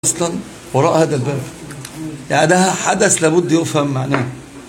أصلا وراء هذا الباب، يعني ده حدث لابد يفهم معناه.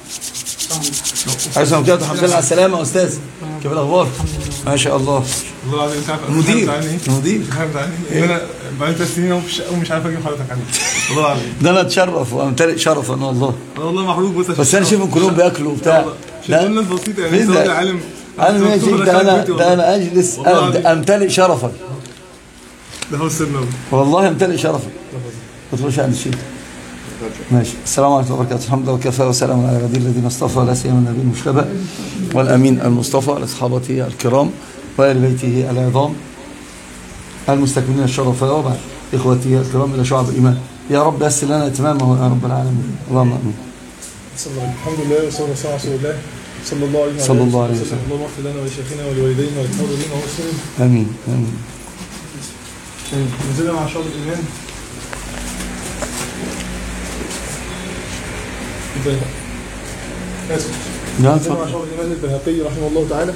عايز كده. الحمد لله على السلامة يا أستاذ، كيف الأخبار؟ ما شاء الله. والله العظيم تعرف مدير انا بقالي 3 سنين ومش عارف اجيب حضرتك عني. والله العظيم ده انا اتشرف وامتلئ شرفا والله. والله محروق بس انا شايفهم كلهم بياكلوا وبتاع. لا الناس بسيطه يعني سؤال العالم. انا ماشي، ده انا اجلس امتلئ شرفا. ده هو السر. والله امتلئ شرفا. ما تقولش عن الشيء. ماشي. السلام عليكم ورحمه الله وبركاته. الحمد لله وكفى وسلام على عباد الذين اصطفى، لا سيما النبي المجتبى والامين المصطفى لاصحابته الكرام وآل بيته العظام المستكملين الشرف، وبعد إخوتي الكرام إلى شعب الإيمان. يا رب يسر لنا إتمامه يا رب العالمين، اللهم آمين. الحمد لله والصلاة والسلام على رسول الله صلى الله عليه وسلم. اللهم اغفر لنا ولشيخنا ولوالدينا وللحاضرين والمسلمين. آمين آمين. نزلنا مع شعب الإيمان. نزلنا مع شعب الإيمان البيهقي رحمه الله تعالى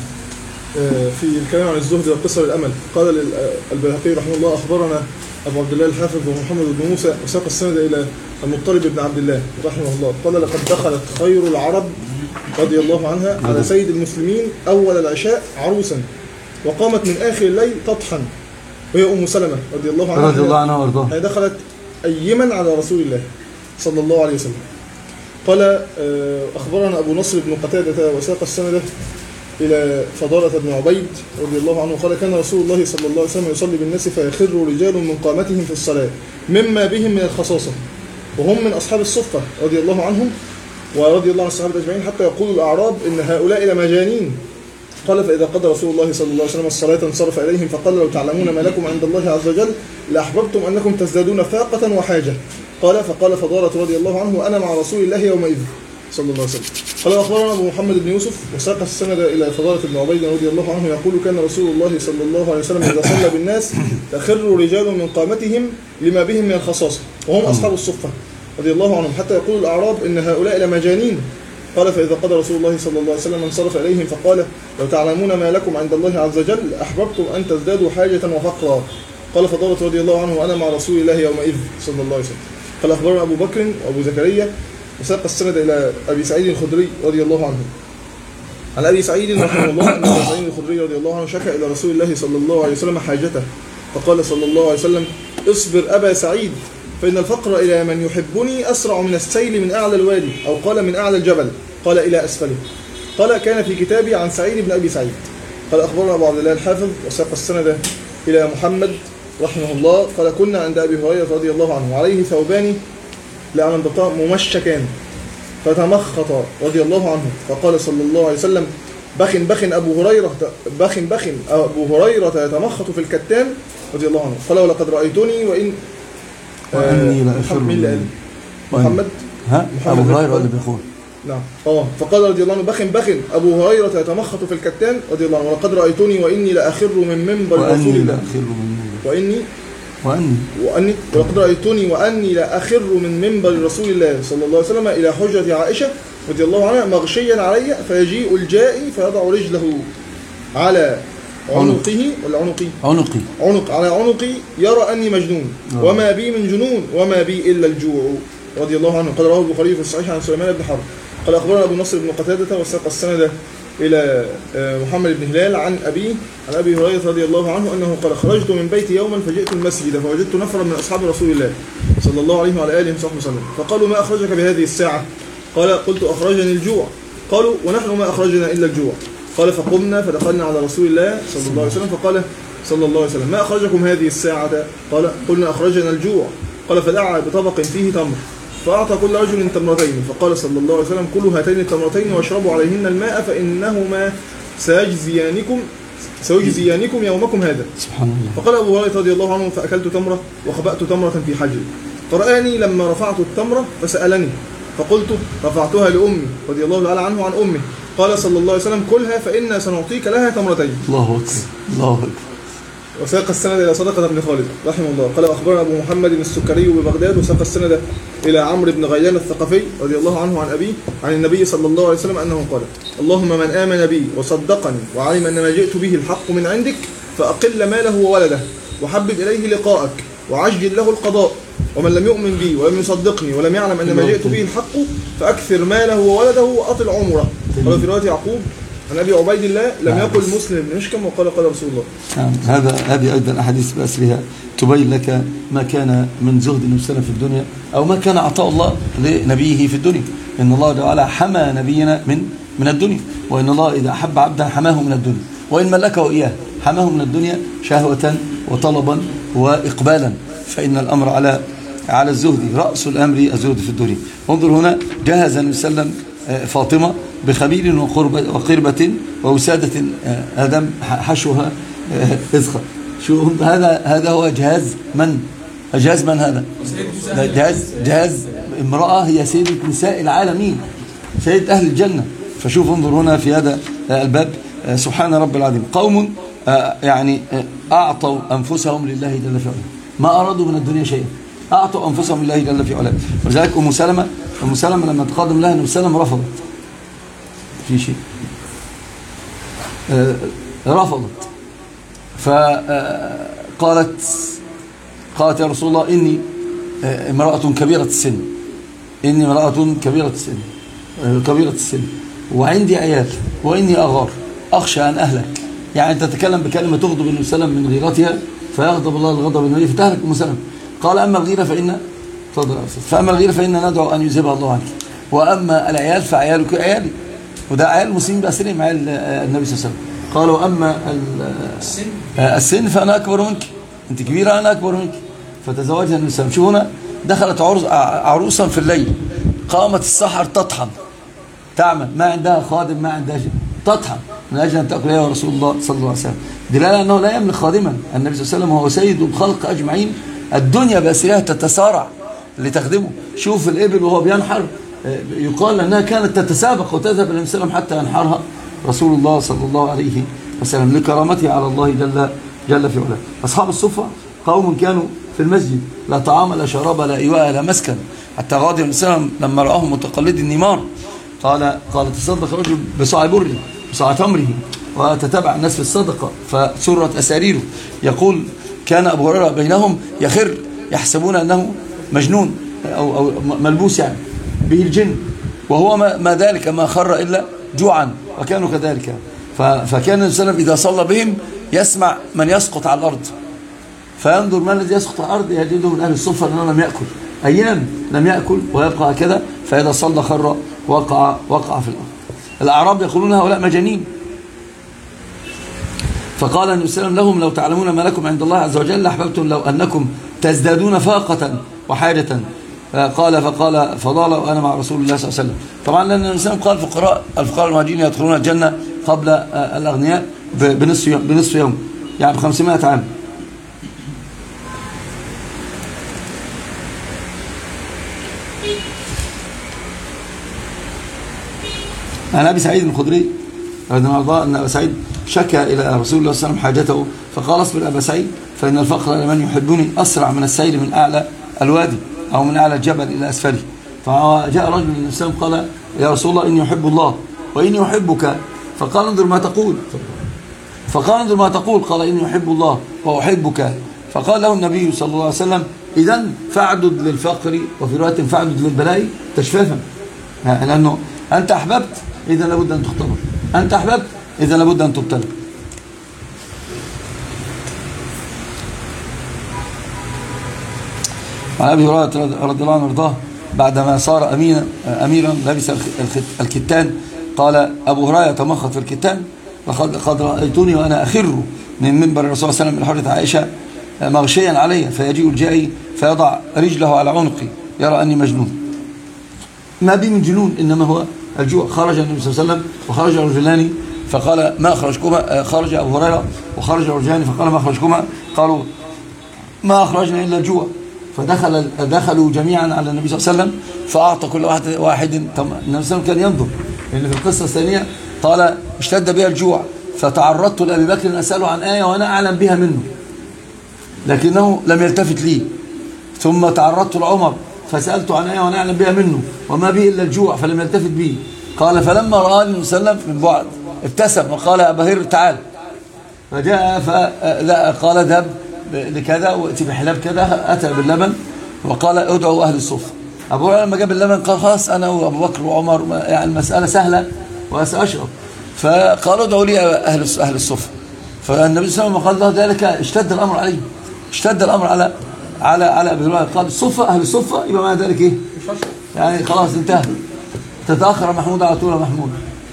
في الكلام عن الزهد وقصر الأمل. قال البيهقي رحمه الله: أخبرنا أبو عبد الله الحافظ ومحمد بن موسى وساق السند إلى المضطرب بن عبد الله رحمه الله قال: لقد دخلت خير العرب رضي الله عنها على سيد المسلمين أول العشاء عروسا، وقامت من آخر الليل تطحن، وهي أم سلمة رضي الله عنها وارضاها. هي دخلت أيما على رسول الله صلى الله عليه وسلم. قال: أخبرنا أبو نصر بن قتادة وساق السند إلى فضالة بن عبيد رضي الله عنه قال: كان رسول الله صلى الله عليه وسلم يصلي بالناس فيخر رجال من قامتهم في الصلاة مما بهم من الخصاصة، وهم من أصحاب الصفة رضي الله عنهم ورضي الله عن الصحابة أجمعين، حتى يقول الأعراب: إن هؤلاء لمجانين. قال: فإذا قضى رسول الله صلى الله عليه وسلم الصلاة انصرف إليهم فقال: لو تعلمون ما لكم عند الله عز وجل لأحببتم أنكم تزدادون فاقة وحاجة. قال: فقال فضالة رضي الله عنه: وأنا مع رسول الله يومئذ صلى الله عليه وسلم. قال: أخبرنا أبو محمد بن يوسف وساق السند إلى فضالة بن عبيد رضي الله عنه يقول: كان رسول الله صلى الله عليه وسلم إذا صلى بالناس تخر رجال من قامتهم لما بهم من الخصاصة، وهم أصحاب الصفة رضي الله عنهم، حتى يقول الأعراب: إن هؤلاء لمجانين. قال: فإذا قضى رسول الله صلى الله عليه وسلم انصرف إليهم فقال: لو تعلمون ما لكم عند الله عز وجل أحببتم أن تزدادوا حاجة وفقرا. قال فضالة رضي الله عنه: وأنا مع رسول الله يومئذ صلى الله عليه وسلم. قال: أخبرنا أبو بكر وأبو زكريا وساق السند إلى أبي سعيد الخدري رضي الله عنه عن أبي سعيد رحمه الله أن أبي سعيد الخدري رضي الله عنه شكى إلى رسول الله صلى الله عليه وسلم حاجته، فقال صلى الله عليه وسلم: اصبر أبا سعيد، فإن الفقر إلى من يحبني أسرع من السيل من أعلى الوادي، أو قال من أعلى الجبل، قال إلى أسفله. قال: كان في كتابي عن سعيد بن أبي سعيد. قال: أخبرنا أبو عبد الله الحافظ وساق السند إلى محمد رحمه الله قال: كنا عند أبي هريرة رضي الله عنه وعليه ثوبان لعنبطان ممشكان فتمخط رضي الله عنه، فقال صلى الله عليه وسلم: بخن أبو هريرة يتمخط في الكتان رضي الله عنه. قال: ولقد رأيتني وإني لأخر من محمد أبو هريرة اللي بيقول نعم فقال رضي الله عنه: بخن أبو هريرة يتمخط في الكتان رضي الله عنه، ولقد رأيتني وإني لأخر من منبر رسول الله وأني ولقد رأيتني وأني لأخر من منبر رسول الله صلى الله عليه وسلم إلى حجرة عائشة رضي الله عنها مغشيا علي، فيجيء الجائي فيضع رجله على عنقه على عنقي يرى أني مجنون وما بي من جنون وما بي إلا الجوع رضي الله عنه. قال: رواه البخاري في الصحيح عن سليمان بن حرب. قال: أخبرنا أبو نصر بن قتادة وساق السند إلى محمد بن هلال عن أبي هريرة رضي الله عنه أنه قال: خرجت من بيتي يوما فجئت المسجد فوجدت نفرا من أصحاب رسول الله صلى الله عليه وعلى آله وصحبه وسلم، فقالوا: ما أخرجك بهذه الساعة؟ قال: قلت: أخرجني الجوع. قالوا: ونحن ما أخرجنا إلا الجوع. قال: فقمنا فدخلنا على رسول الله صلى الله عليه وسلم، فقال صلى الله عليه وسلم: ما أخرجكم هذه الساعة؟ قال: قلنا: أخرجنا الجوع. قال: فدعا بطبق فيه تمر فأعطى كل رجل تمرتين، فقال صلى الله عليه وسلم: كلوا هاتين التمرتين واشربوا عليهن الماء فإنهما سيجزيانكم يومكم هذا. سبحان الله. فقال أبو هريرة رضي الله عنه: فأكلت تمرة وخبأت تمرة في حجري، فرآني لما رفعت التمرة فسألني، فقلت: رفعتها لأمي رضي الله تعالى عنه عن أمي. قال صلى الله عليه وسلم: كلها فإنا سنعطيك لها تمرتين. الله أكبر الله أكبر. وساق السند إلى صدقة بن خالد رحمه الله قال: أخبرنا أبو محمد السكري ببغداد وساق السند إلى عمرو بن غيلان الثقفي رضي الله عنه عن أبيه عن النبي صلى الله عليه وسلم أنه قال: اللهم من آمن بي وصدقني وعلم أن ما جئت به الحق من عندك فأقل ماله وولده وحبب إليه لقاءك وعجل له القضاء، ومن لم يؤمن بي ولم يصدقني ولم يعلم أن ما جئت به الحق فأكثر ماله وولده وأطل عمره. قال في رواية يعقوب عن أبي عبيد الله لم يقل مسلم بن مشكم وقال قال رسول الله. هذه أيضا أحاديث بأسرها تبين لك ما كان من زهد النبي صلى الله عليه وسلم في الدنيا، أو ما كان عطاء الله لنبيه في الدنيا. إن الله تعالى حمى نبينا من الدنيا، وإن الله إذا أحب عبدا حماه من الدنيا، وإن ملكه إياه حماه من الدنيا شهوة وطلبا وإقبالا. فإن الأمر على الزهد، رأس الأمر الزهد في الدنيا. انظر هنا، جهز النبي صلى الله عليه وسلم فاطمة بخبيل وقربة ووسادة آدم حشوها إذخر. شو هذا هو جهاز من هذا؟ جهاز امرأة هي سيدة نساء العالمين، سيدة أهل الجنة. فشوف انظر هنا في هذا الباب، سبحان رب العظيم، قوم يعني أعطوا أنفسهم لله جل في علاه، ما أرادوا من الدنيا شيئا، أعطوا أنفسهم لله جل في علاه. ولذلك أم سلمة لما تقدم لها النبي صلى الله عليه وسلم رفضت في شيء، رفضت، فقالت يا رسول الله إني امرأة كبيرة السن وعندي عيال وإني أغار أخشى أن أهلك. يعني تتكلم بكلمة تغضب النبي صلى الله عليه وسلم من غيرتها فيغضب الله الغضب النبي فتهلك أم سلمة. قال أما الغيرة فإن ندعو أن يذهبها الله عنك، وأما العيال فعيالك عيالي، وده عيال المسلمين بأسرهم عيال النبي صلى الله عليه وسلم. قال وأما السن فأنا أكبر منك، أنت كبيرة أنا أكبر منك. فتزوجها النبي صلى الله عليه وسلم. شو هنا دخلت عروسا في الليل، قامت السحر تطحن، تعمل، ما عندها خادم، ما عندها شيء، تطحن من أجل أن تأكل هي ورسول الله صلى الله عليه وسلم. دلالة أنه لا يملك خادما. النبي صلى الله عليه وسلم هو سيد الخلق أجمعين، الدنيا بأسرها تتسارع لتخدمه. شوف الإبل وهو بينحر، يقال أنها كانت تتسابق وتذهب النبي صلى الله عليه وسلم حتى ينحرها رسول الله صلى الله عليه وسلم لكرامته على الله جل في علاه. أصحاب الصفة قوم كانوا في المسجد، لا طعام لا شراب لا إيواء لا مسكن، حتى غادر النبي صلى الله عليه وسلم لما رآهم متقلد النيمار قال تصدق رجل بصاع بره بصاع تمره، وتتبع الناس في الصدقة فسرت أساريره. يقول كان أبو هريرة بينهم يخر يحسبون أنه مجنون أو ملبوس يعني به الجن، وهو ما ذلك ما خر إلا جوعا، وكانوا كذلك. فكان النبي صلى الله عليه وسلم إذا صلى بهم يسمع من يسقط على الأرض، فينظر من الذي يسقط على الأرض يجده من أهل الصفة أنه لم يأكل أيام، لم يأكل ويبقى هكذا، فإذا صلى خر وقع في الأرض. الأعراب يقولون هؤلاء مجانين. فقال النبي صلى الله عليه وسلم لهم لو تعلمون ما لكم عند الله عز وجل لأحببتم لو أنكم تزدادون فاقة وحاجة. فقال فضال وأنا مع رسول الله صلى الله عليه وسلم. طبعا لأن النبي صلى الله عليه وسلم قال الفقراء المهاجرين يدخلون الجنة قبل الأغنياء بنصف يوم، يعني ب500 عام. عن أبي سعيد الخدري رضي الله عنه أن أبا سعيد شكى إلى رسول الله صلى الله عليه وسلم حاجته، فقال اصبر أبا سعيد فإن الفقر لمن يحبني أسرع من السيل من أعلى الوادي أو من أعلى الجبل إلى أسفله. فجاء رجل من الإسلام قال يا رسول الله إني أحب الله وإني أحبك. فقال انظر ما تقول. قال إني أحب الله وأحبك. فقال له النبي صلى الله عليه وسلم إذن فاعدد للفقر، وفي رواية فاعدد للبلاء تشفافا، لأنه أنت أحببت إذا لابد أن تختبر، أنت أحببت إذا لابد أن تبتلى. عن أبي هريرة رضي الله عنه وارضاه بعدما صار أميرا لبس الكتان، قال أبو هريرة تمخض في الكتان قد رأيتني وأنا أخر من منبر الرسول صلى الله عليه وسلم من حجرة عائشة مغشيا علي، فيجيء الجائي فيضع رجله على عنقي يرى أني مجنون. ما بي من جنون، إنما هو الجوع. خرج النبي صلى الله عليه وسلم وخرج رجلان فقال ما أخرجكما؟ خرج أبو هريرة وخرج رجلان فقال ما أخرجكما؟ قالوا ما أخرجنا إلا الجوع. فدخلوا جميعا على النبي صلى الله عليه وسلم فأعطى كل واحد. النبي صلى الله عليه وسلم كان ينظر، لأن في القصة الثانية قال اشتد بها الجوع فتعرضت لأبي بكر أن أسأله عن آية وأنا أعلم بها منه لكنه لم يلتفت لي، ثم تعرضت لعمر فسألت عن آية وأنا أعلم بها منه وما به إلا الجوع فلم يلتفت بي. قال فلما رأى النبي صلى الله عليه وسلم من بعد ابتسم وقال يا أبا هريرة تعال، فجاء فقال اذهب لكذا واتي بحلاب كذا، أتى باللبن وقال ادعوا أهل الصفة. أبو هريرة لما جاب اللبن قال خلاص أنا وأبو بكر وعمر يعني المسألة سهلة وسأشرب، فقالوا ادعوا لي أهل الصفة. فالنبي صلى الله عليه وسلم قال له ذلك اشتد الأمر عليه، اشتد الأمر على أبي هريرة. قال الصفة أهل الصفة يبقى معنى ذلك إيه؟ يعني خلاص انتهى، تتأخر محمود على طول محمود.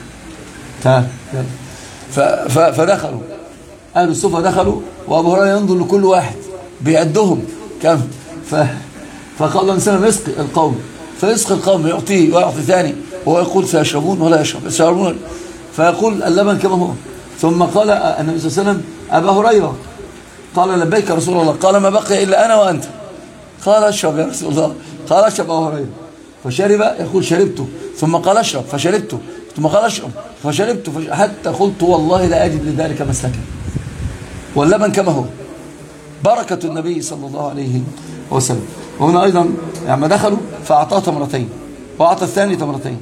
فدخلوا أهل الصفة، دخلوا وأبو هريرة ينظر لكل واحد بيعدهم كم. فقال الله سلم يسقي القوم، فيسقي القوم يعطيه ويعطي ثاني، وهو يقول سيشربون ولا يشربون، فيقول اللبن كما هو. ثم قال النبي صلى الله عليه وسلم أبا هريرة، قال لبيك رسول الله، قال ما بقي إلا أنا وأنت. قال اشرب يا رسول الله، قال اشرب أبو هريرة، فشرب، يقول شربته، ثم قال اشرب فشربته، ثم قال اشرب فشربته، حتى قلت والله لا أجد لذلك مسلكا. واللبن كما هو، بركة النبي صلى الله عليه وسلم. وهنا أيضا لما دخلوا فأعطاه تمرتين، وأعطى الثاني تمرتين،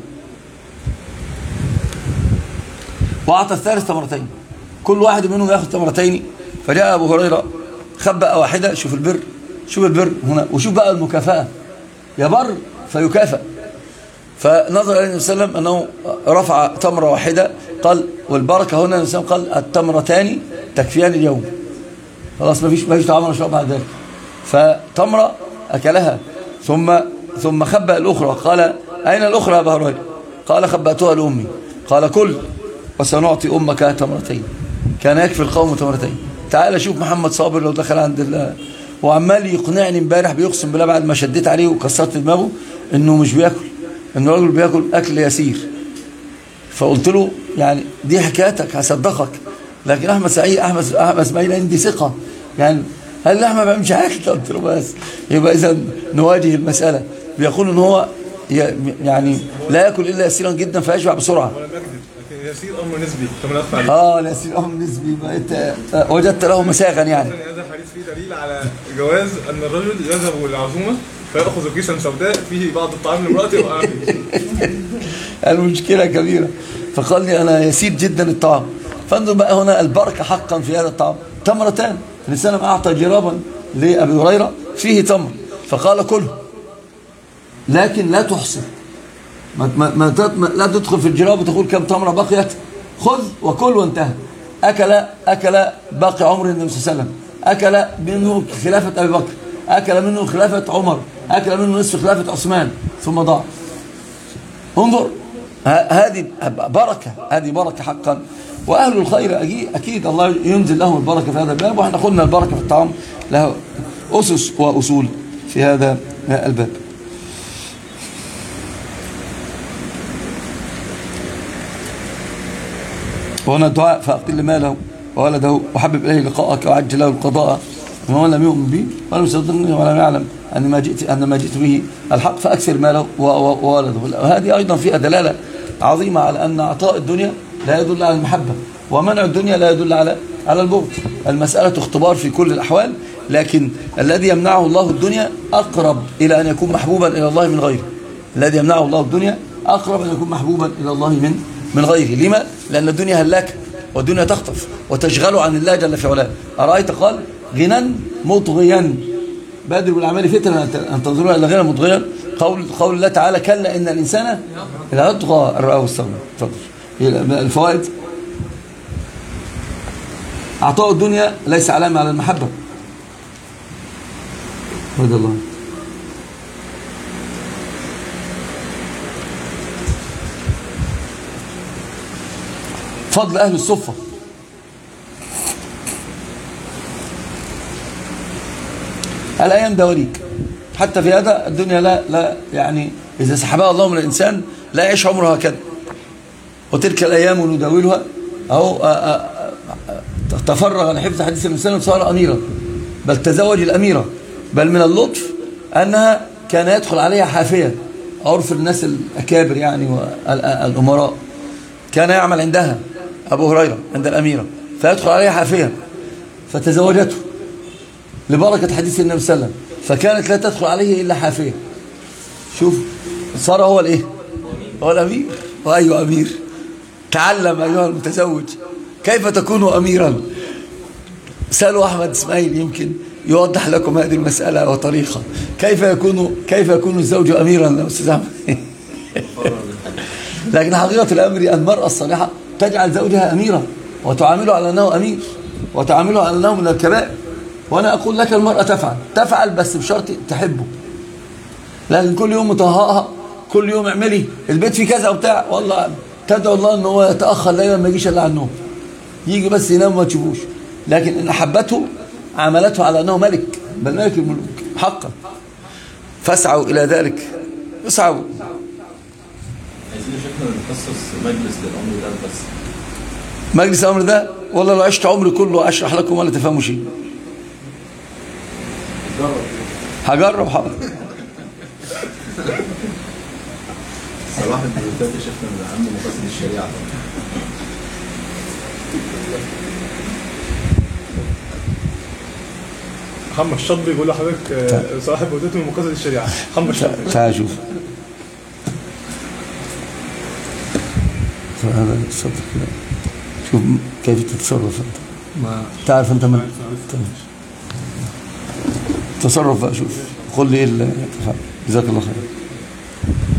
وأعطى الثالث تمرتين، كل واحد منهم يأخذ تمرتين. فجاء أبو هريرة خبأ واحدة. شوف البر، شوف البر هنا، وشوف بقى المكافأة، يبر فيكافأ. فنظر النبي صلى الله عليه وسلم أنه رفع تمرة واحدة، قال والبركة هنا النبي صلى الله عليه وسلم قال التمرتان تكفيان اليوم، خلاص ما فيش طعام ولا شراب بعد ذلك. فتمرة أكلها، ثم خبأ الأخرى. قال أين الأخرى يا أبا هريرة؟ قال خبأتها لأمي. قال كل وسنعطي أمك تمرتين. كان يكفي القوم تمرتين. تعال شوف محمد صابر لو دخل عند الله وعمال يقنعني امبارح، بيقسم بالله بعد ما شديت عليه وكسرت دماغه انه مش بياكل، انه راجل بياكل اكل يسير. فقلت له يعني دي حكايتك هصدقك، لكن احمد اسماعيل عندي ثقه، يعني هل احمد ما بيعملش حاجه؟ قلت له بس يبقى اذا نواجه المساله. بيقول ان هو يعني لا ياكل الا يسيرا جدا فيشبع بسرعه. يسير امر نسبي كما نفعل. يسير امر نسبي، وجدت له مساغا يعني. هذا الحديث فيه دليل على جواز ان الرجل يذهب للعزومه فيأخذ كيسا سوداء فيه بعض الطعام لامرأته وأهله. المشكلة كبيرة. فقال لي أنا يسير جدا الطعام. فانظر بقى هنا البركة حقا في هذا الطعام. تمرتان، الإنسان أعطى جرابا لأبي هريرة فيه تمر، فقال كله لكن لا تحصي، لا تدخل في الجراب وتقول كم تمرة بقيت، خذ وكل وانتهى. أكل باقي عمر النبي صلى الله عليه وسلم، أكل منه خلافة أبي بكر، أكل منه خلافة عمر، أكل منه نصف خلافة عثمان، ثم ضاع. انظر، هذه بركة حقا. وأهل الخير أكيد الله ينزل لهم البركة في هذا الباب. وإحنا قلنا البركة في الطعام له أسس وأصول في هذا الباب. وهنا الدعاء فأقل ماله وولده وحبب إليه لقاءك وعجل له القضاء ومن لم يؤمن بي ولم يصدقني ولم يعلم أن ما جئت به الحق فأكثر ماله وولده. وهذه أيضا فيها دلالة عظيمة على أن عطاء الدنيا لا يدل على المحبة، ومنع الدنيا لا يدل على البغض. المسألة اختبار في كل الأحوال، لكن الذي يمنعه الله الدنيا أقرب إلى أن يكون محبوبا إلى الله من غيره. الذي يمنعه الله الدنيا أقرب أن يكون محبوبا إلى الله من غيره. لما؟ لأن الدنيا هلاكة، والدنيا تخطف وتشغل عن الله جل في علاه. أرأيت قال غنى مطغيا بادر بالأعمال فتنة أن تنظروا إلى غنى مطغيا. قول الله تعالى كلا إن الإنسان لا يطغى أن رآه استغنى. الفوائد: عطاء الدنيا ليس علامة على المحبة. رضي الله. فضل أهل الصفة. الأيام دواليك، حتى في هذا الدنيا لا يعني إذا سحبها الله من الإنسان لا يعيش عمره هكذا. وتلك الأيام نداولها. أو تفرغ لحفظ حديث النبي صلى الله عليه وسلم صار أميرا، بل تزوج الأميرة. بل من اللطف أنها كان يدخل عليها حافية، عرف الناس الأكابر يعني والأمراء. كان يعمل عندها أبو هريرة عند الأميرة، فيدخل عليها حافية فتزوجته لبركة حديث النبي صلى الله عليه وسلم، فكانت لا تدخل عليه إلا حافية. شوف، صار هو الإيه؟ هو الأمير. وأي أمير؟ تعلم أيها المتزوج كيف تكون أميرا. سألوا أحمد إسماعيل يمكن يوضح لكم هذه المسألة وطريقة. كيف يكون الزوج أميرا يا أستاذ أحمد؟ لكن حقيقة الأمر أن المرأة الصالحة تجعل زوجها أميرا وتعامله على أنه أمير وتعامله على أنه من الكبائر. وأنا أقول لك المرأة تفعل بس بشرط تحبه. لكن كل يوم مطهقها، كل يوم اعملي البيت في كذا وبتاع، والله تدعو الله ان هو يتاخر ليلا ما يجيش الا على النوم، يجي بس ينام ما تشوفوش. لكن ان احبته عاملته على انه ملك، بل ملك الملوك حقا. فاسعوا الى ذلك، اسعوا. عايزين شكلنا نخصص مجلس للامر ده بس. مجلس الامر ده والله لو عشت عمري كله اشرح لكم ولا تفهموا شيء. هجرب حاضر. صلاح البيوتات يا شيخنا من اهم مقاصد الشريعه. محمد الشاطبي بيقول لحضرتك صلاح البيوتات من مقاصد الشريعه. محمد الشاطبي تعال شوف هذا الصدر كده، شوف كيف تتصرف انت. ما تعرف انت من تصرف بقى، شوف قل لي ايه اللي جزاك الله خير.